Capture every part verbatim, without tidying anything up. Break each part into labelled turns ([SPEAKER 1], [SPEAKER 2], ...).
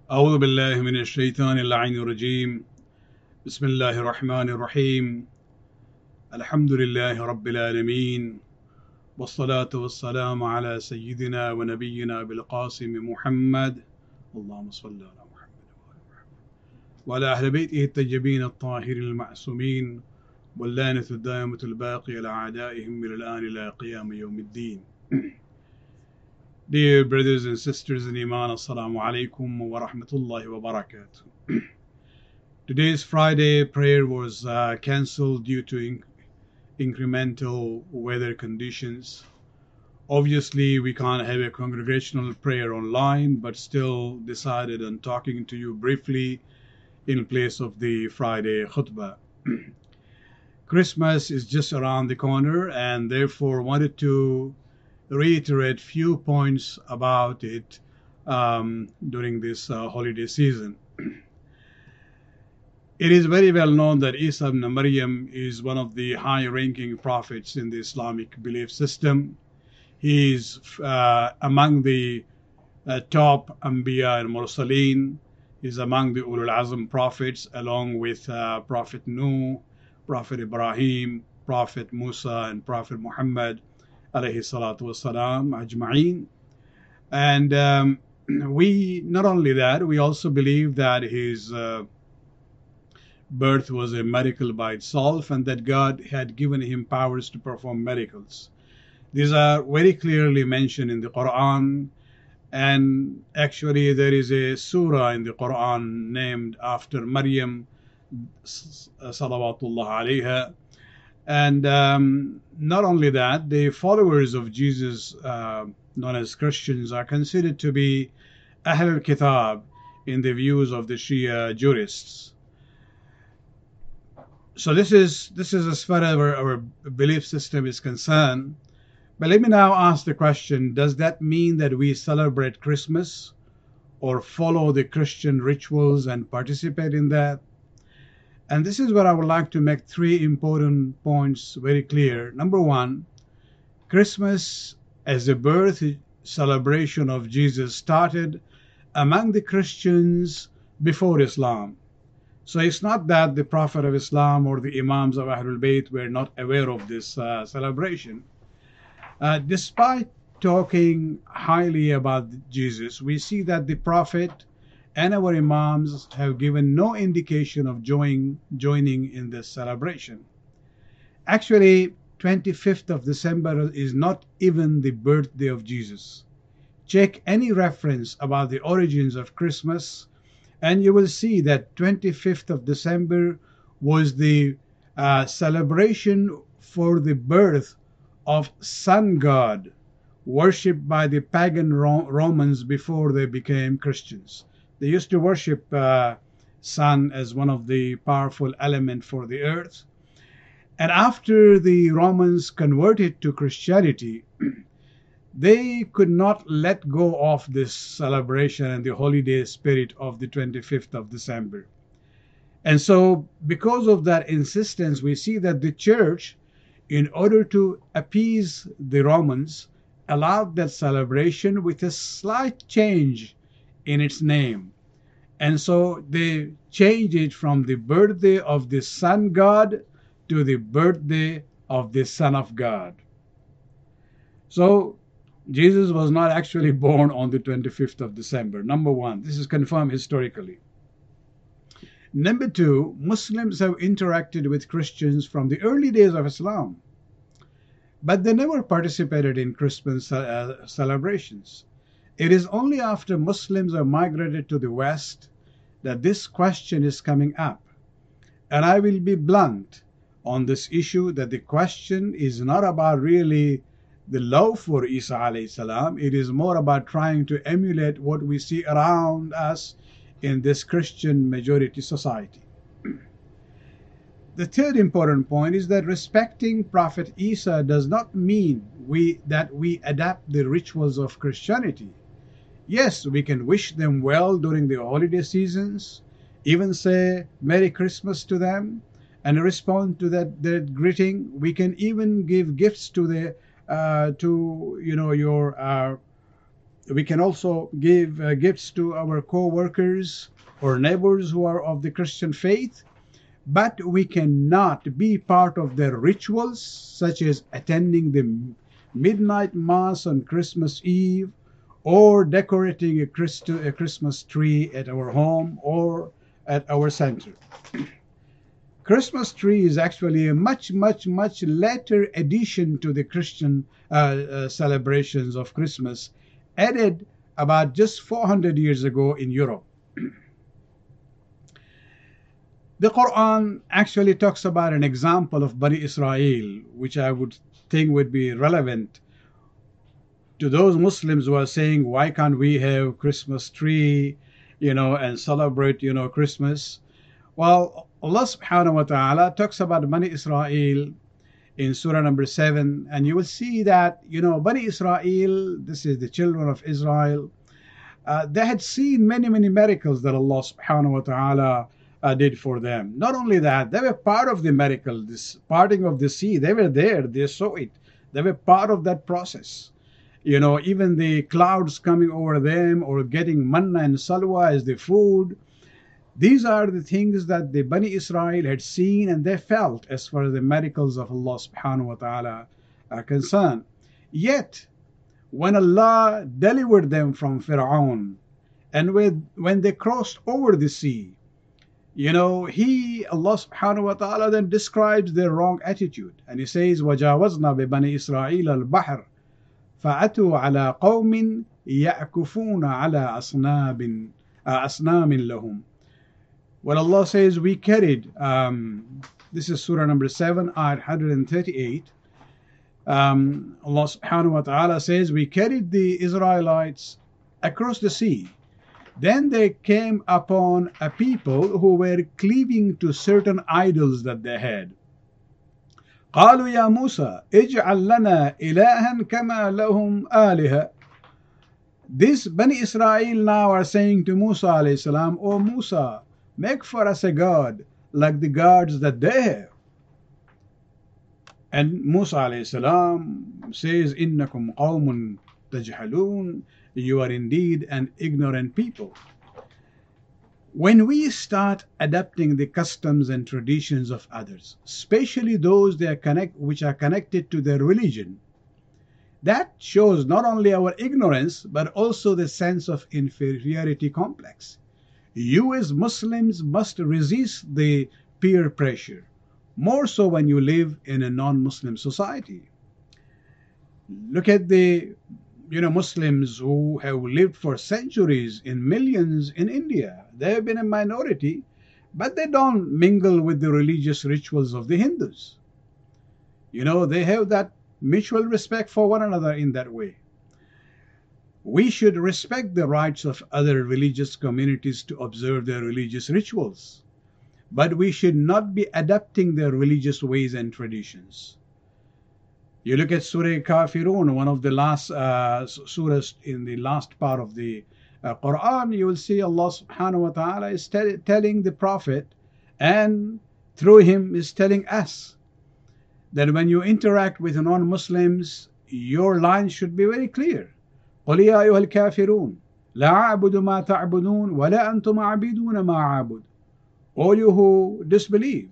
[SPEAKER 1] أعوذ بالله من الشيطان اللعين الرجيم بسم الله الرحمن الرحيم الحمد لله رب العالمين والصلاة والسلام على سيدنا ونبينا بالقاسم محمد اللهم صل على محمد وعلى أهل بيته الطيبين الطاهرين المعصومين واللعنة الدائمة الباقية على أعدائهم من الآن إلى قيام يوم الدين. Dear brothers and sisters in Iman, Assalamu alaikum wa rahmatullahi wa barakatuh. Today's Friday prayer was uh, cancelled due to in- incremental weather conditions. Obviously, we can't have a congregational prayer online, but still decided on talking to you briefly in place of the Friday khutbah. Christmas is just around the corner, and therefore wanted to reiterate few points about it um, during this uh, holiday season. It is very well known that Isa ibn Maryam is one of the high-ranking prophets in the Islamic belief system. He is uh, among the uh, top Anbiya and Mursaleen. He is among the Ulul Azm prophets, along with uh, Prophet Nuh, Prophet Ibrahim, Prophet Musa, and Prophet Muhammad, alayhi salatu wasalam, ajma'een. And um, we, not only that, we also believe that his uh, birth was a miracle by itself, and that God had given him powers to perform miracles. These are very clearly mentioned in the Quran, and actually there is a surah in the Quran named after Maryam, salawatullah alayha. And um, not only that, the followers of Jesus, uh, known as Christians, are considered to be Ahl al-Kitab in the views of the Shia jurists. So this is this is as far as our, our belief system is concerned. But let me now ask the question, does that mean that we celebrate Christmas or follow the Christian rituals and participate in that? And this is what I would like to make three important points very clear. Number one, Christmas as a birth celebration of Jesus started among the Christians before Islam. So it's not that the Prophet of Islam or the Imams of Ahlul Bayt were not aware of this uh, celebration. Uh, despite talking highly about Jesus, we see that the Prophet and our Imams have given no indication of join, joining in this celebration. Actually, twenty-fifth of December is not even the birthday of Jesus. Check any reference about the origins of Christmas, and you will see that twenty-fifth of December was the uh, celebration for the birth of sun god, worshipped by the pagan Ro- Romans before they became Christians. They used to worship uh, sun as one of the powerful element for the earth. And after the Romans converted to Christianity, they could not let go of this celebration and the holiday spirit of the twenty-fifth of December. And so, because of that insistence, we see that the church, in order to appease the Romans, allowed that celebration with a slight change in its name. And so they changed it from the birthday of the sun god to the birthday of the Son of God. So Jesus was not actually born on the twenty-fifth of December. Number one, this is confirmed historically. Number two, Muslims have interacted with Christians from the early days of Islam, but they never participated in Christmas uh, celebrations. It is only after Muslims have migrated to the West that this question is coming up. And I will be blunt on this issue, that the question is not about really the love for Isa alayhi salam. It is more about trying to emulate what we see around us in this Christian majority society. The third important point is that respecting Prophet Isa does not mean we that we adapt the rituals of Christianity. Yes, we can wish them well during the holiday seasons, even say Merry Christmas to them, and respond to that, that greeting. We can even give gifts to the uh, to you know your uh, We can also give uh, gifts to our co-workers or neighbors who are of the Christian faith, but we cannot be part of their rituals, such as attending the midnight mass on Christmas Eve, or decorating a, Christ- a Christmas tree at our home or at our center. Christmas tree is actually a much, much, much later addition to the Christian uh, uh, celebrations of Christmas, added about just four hundred years ago in Europe. The Quran actually talks about an example of Bani Israel, which I would think would be relevant to those Muslims who are saying, why can't we have Christmas tree, you know, and celebrate, you know, Christmas? Well, Allah subhanahu wa ta'ala talks about Bani Israel in Surah number seven, and you will see that, you know, Bani Israel, this is the children of Israel, uh, they had seen many, many miracles that Allah subhanahu wa ta'ala uh, did for them. Not only that, they were part of the miracle, this parting of the sea. They were there, they saw it. They were part of that process. You know, even the clouds coming over them or getting manna and salwa as the food. These are the things that the Bani Israel had seen and they felt as far as the miracles of Allah subhanahu wa ta'ala are concerned. Yet, when Allah delivered them from Fir'aun, and with, when they crossed over the sea, you know, He, Allah subhanahu wa ta'ala, then describes their wrong attitude. And He says, وَجَاوَزْنَا بِبَنِي إِسْرَائِيلَ الْبَحْرَ فأتوا على قوم يعكفون على أصنام أصنام لهم. Well, Allah says we carried, um, this is Surah number seven, ayat one hundred thirty-eight. Um, Allah subhanahu wa ta'ala says we carried the Israelites across the sea. Then they came upon a people who were cleaving to certain idols that they had. قالوا يا موسى اجعل لنا إلها كما لهم آلهة. This Bani Israel now are saying to Musa alayhi salam, O Musa, make for us a god like the gods that they have. And Musa alayhi salam says, إنكم قوم تجهلون, you are indeed an ignorant people. When we start adapting the customs and traditions of others, especially those that are connect, which are connected to their religion, that shows not only our ignorance, but also the sense of inferiority complex. You as Muslims must resist the peer pressure, more so when you live in a non-Muslim society. Look at the you know, Muslims who have lived for centuries in millions in India. They have been a minority, but they don't mingle with the religious rituals of the Hindus. You know, they have that mutual respect for one another in that way. We should respect the rights of other religious communities to observe their religious rituals, but we should not be adapting their religious ways and traditions. You look at Surah Kafirun, one of the last uh, surahs in the last part of the uh, Quran, you will see Allah subhanahu wa ta'ala is tell- telling the Prophet, and through him is telling us, that when you interact with non-Muslims, your line should be very clear. قُلْ يَا أَيُّهَا الْكَافِرُونَ لَا أَعْبُدُ مَا تَعْبُدُونَ وَلَا أَنْتُمْ عَابِدُونَ مَا أَعْبُدُ. All you who disbelieve,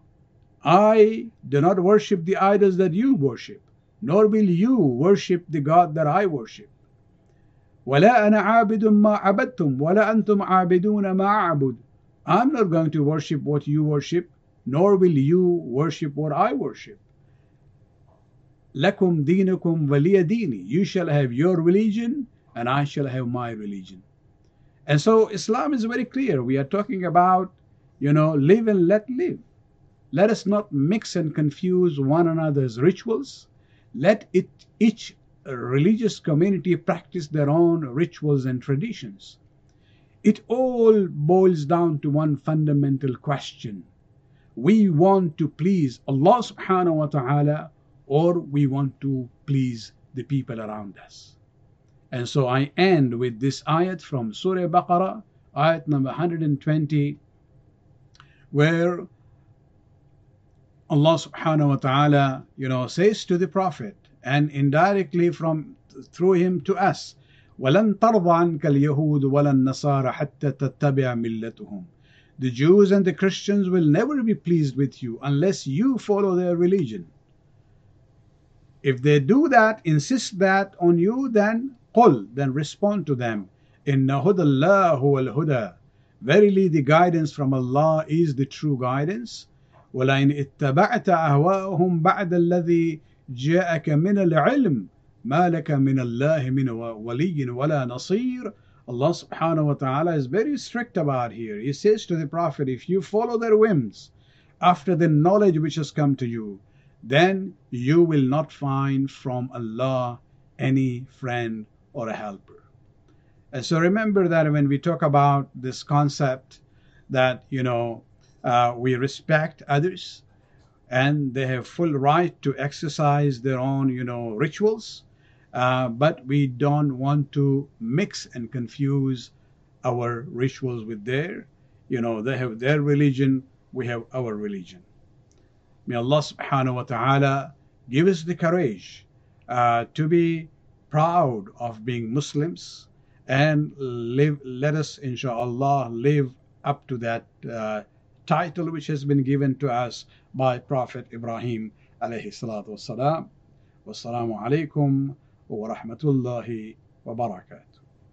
[SPEAKER 1] I do not worship the idols that you worship, nor will you worship the God that I worship. وَلَا أَنَا عَابِدٌ مَا عَبَدْتُمْ وَلَا أَنْتُمْ عَابِدُونَ مَا أَعْبُدُ. I'm not going to worship what you worship, nor will you worship what I worship. لَكُمْ دِينُكُمْ وَلِيَ دِينِ. You shall have your religion, and I shall have my religion. And so Islam is very clear. We are talking about, you know, live and let live. Let us not mix and confuse one another's rituals. Let it, each religious community practice their own rituals and traditions. It all boils down to one fundamental question. We want to please Allah subhanahu wa ta'ala, or we want to please the people around us. And so I end with this ayat from Surah Baqarah, ayat number one hundred twenty, where Allah subhanahu wa ta'ala, you know, says to the Prophet, and indirectly from through him to us, وَلَن تَرْضَ عَنْكَ الْيَهُودُ وَلَا النَّصَارَى حَتَّى تَتَّبِعَ مِلَّتُهُمْ. The Jews and the Christians will never be pleased with you unless you follow their religion. If they do that, insist that on you, then قُل, then respond to them. إِنَّ هُدَى اللَّهِ هُوَ الْهُدَى. Verily the guidance from Allah is the true guidance. وَلَئِنِ اتَّبَعْتَ أَهْوَاءَهُمْ بَعْدَ الَّذِي جَاءَكَ مِنَ الْعِلْمِ مَا لَكَ مِنَ اللَّهِ مِنْ وَلِيٍّ وَلَا نَصِيرٍ. Allah subhanahu wa ta'ala is very strict about here. He says to the Prophet, if you follow their whims after the knowledge which has come to you, then you will not find from Allah any friend or a helper. And so remember that when we talk about this concept that, you know, uh, we respect others and they have full right to exercise their own, you know, rituals, uh, but we don't want to mix and confuse our rituals with their, you know, they have their religion, we have our religion. May Allah subhanahu wa ta'ala give us the courage uh, to be proud of being Muslims, and live, let us inshallah live up to that uh, title which has been given to us by Prophet Ibrahim alayhi salatu wassalam. Wassalamu alaikum wa rahmatullahi wa barakatuh.